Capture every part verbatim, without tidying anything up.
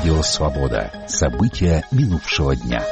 Радио «Свобода». События минувшего дня.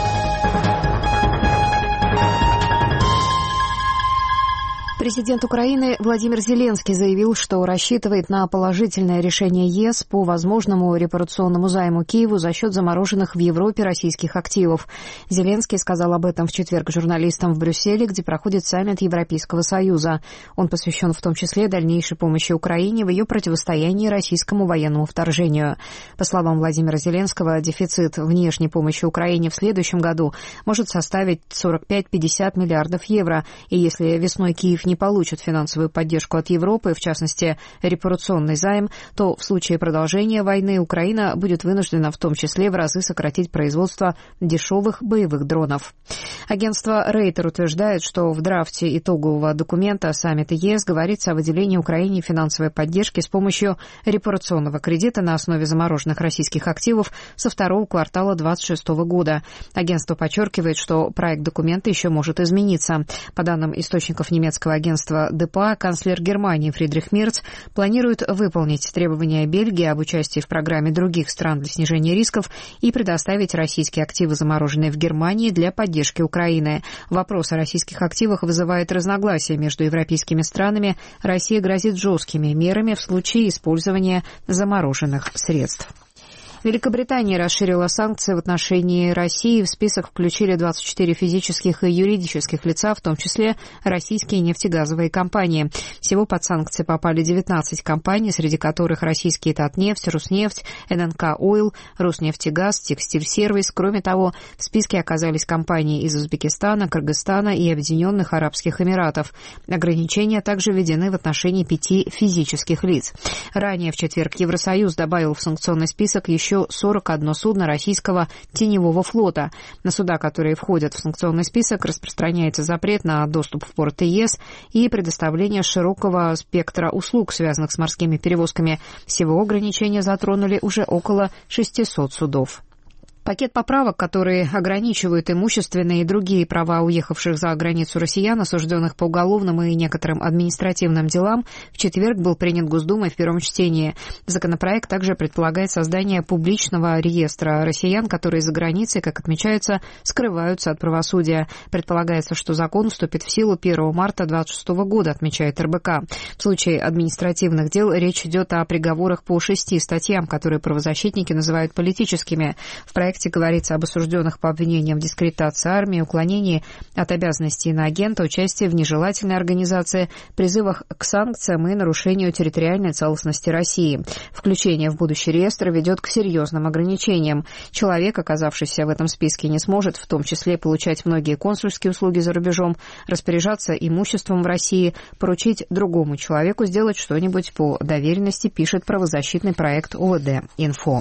Президент Украины Владимир Зеленский заявил, что рассчитывает на положительное решение ЕС по возможному репарационному займу Киеву за счет замороженных в Европе российских активов. Зеленский сказал об этом в четверг журналистам в Брюсселе, где проходит саммит Европейского Союза. Он посвящен в том числе дальнейшей помощи Украине в ее противостоянии российскому военному вторжению. По словам Владимира Зеленского, дефицит внешней помощи Украине в следующем году может составить сорок пять - пятьдесят миллиардов евро, и если весной Киев не получит финансовую поддержку от Европы, в частности, репарационный займ, то в случае продолжения войны Украина будет вынуждена в том числе в разы сократить производство дешевых боевых дронов. Агентство Рейтер утверждает, что в драфте итогового документа саммита ЕС говорится о выделении Украине финансовой поддержки с помощью репарационного кредита на основе замороженных российских активов со второго квартала две тысячи двадцать шестого года. Агентство подчеркивает, что проект документа еще может измениться. По данным источников немецкого агентства ДПА, канцлер Германии Фридрих Мерц планирует выполнить требования Бельгии об участии в программе других стран для снижения рисков и предоставить российские активы, замороженные в Германии, для поддержки Украины. Вопрос о российских активах вызывает разногласия между европейскими странами. Россия грозит жесткими мерами в случае использования замороженных средств. Великобритания расширила санкции в отношении России. В список включили двадцать четыре физических и юридических лица, в том числе российские нефтегазовые компании. Всего под санкции попали девятнадцать компаний, среди которых российские Татнефть, Руснефть, эн эн ка Ойл, Роснефтегаз, Текстильсервис. Кроме того, в списке оказались компании из Узбекистана, Кыргызстана и Объединенных Арабских Эмиратов. Ограничения также введены в отношении пяти физических лиц. Ранее в четверг Евросоюз добавил в санкционный список еще сорок одно судно российского теневого флота. На суда, которые входят в санкционный список, распространяется запрет на доступ в порты ЕС и предоставление широкого спектра услуг, связанных с морскими перевозками. Всего ограничения затронули уже около шестисот судов. Пакет поправок, которые ограничивают имущественные и другие права уехавших за границу россиян, осужденных по уголовным и некоторым административным делам, в четверг был принят Госдумой в первом чтении. Законопроект также предполагает создание публичного реестра россиян, которые за границей, как отмечается, скрываются от правосудия. Предполагается, что закон вступит в силу первого марта две тысячи двадцать шестого года, отмечает эр бэ ка. В случае административных дел речь идет о приговорах по шести статьям, которые правозащитники называют политическими. В проекте говорится об осужденных по обвинениям в дискредитации армии, уклонении от обязанностей иноагента, участии в нежелательной организации, призывах к санкциям и нарушению территориальной целостности России. Включение в будущий реестр ведет к серьезным ограничениям. Человек, оказавшийся в этом списке, не сможет в том числе получать многие консульские услуги за рубежом, распоряжаться имуществом в России, поручить другому человеку сделать что-нибудь по доверенности, пишет правозащитный проект о вэ дэ Инфо.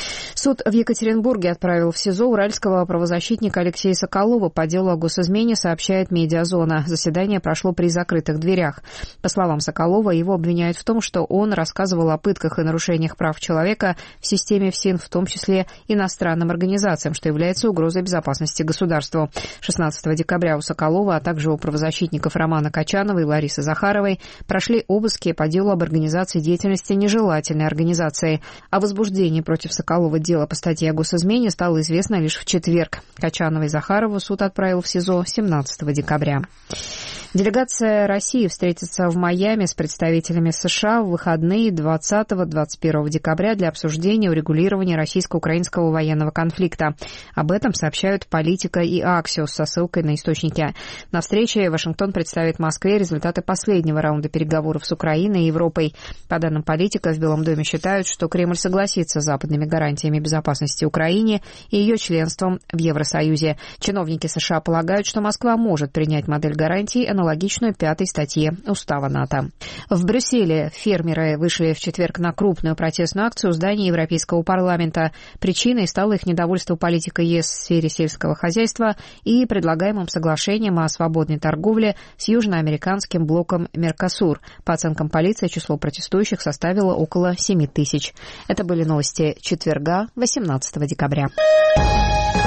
Суд в Екатеринбурге отправил в СИЗО уральского правозащитника Алексея Соколова по делу о госизмене, сообщает «Медиазона». Заседание прошло при закрытых дверях. По словам Соколова, его обвиняют в том, что он рассказывал о пытках и нарушениях прав человека в системе ФСИН, в том числе иностранным организациям, что является угрозой безопасности государству. шестнадцатого декабря у Соколова, а также у правозащитников Романа Качановой и Ларисы Захаровой прошли обыски по делу об организации деятельности нежелательной организации. О возбуждении против Соколова дело по статье о госизмене стало известно лишь в четверг. Качанова и Захарову суд отправил в СИЗО семнадцатого декабря. Делегация России встретится в Майами с представителями США в выходные двадцатого — двадцать первого декабря для обсуждения урегулирования российско-украинского военного конфликта. Об этом сообщают «Политика» и «Аксиос» со ссылкой на источники. На встрече Вашингтон представит Москве результаты последнего раунда переговоров с Украиной и Европой. По данным «Политика», в Белом доме считают, что Кремль согласится с западными гарантиями безопасности Украине и ее членством в Евросоюзе. Чиновники США полагают, что Москва может принять модель гарантий, аналогичную пятой статье Устава НАТО. В Брюсселе фермеры вышли в четверг на крупную протестную акцию у здания Европейского парламента. Причиной стало их недовольство политикой ЕС в сфере сельского хозяйства и предлагаемым соглашением о свободной торговле с южноамериканским блоком Меркосур. По оценкам полиции, число протестующих составило около семи тысяч. Это были новости четверга, восемнадцатого декабря.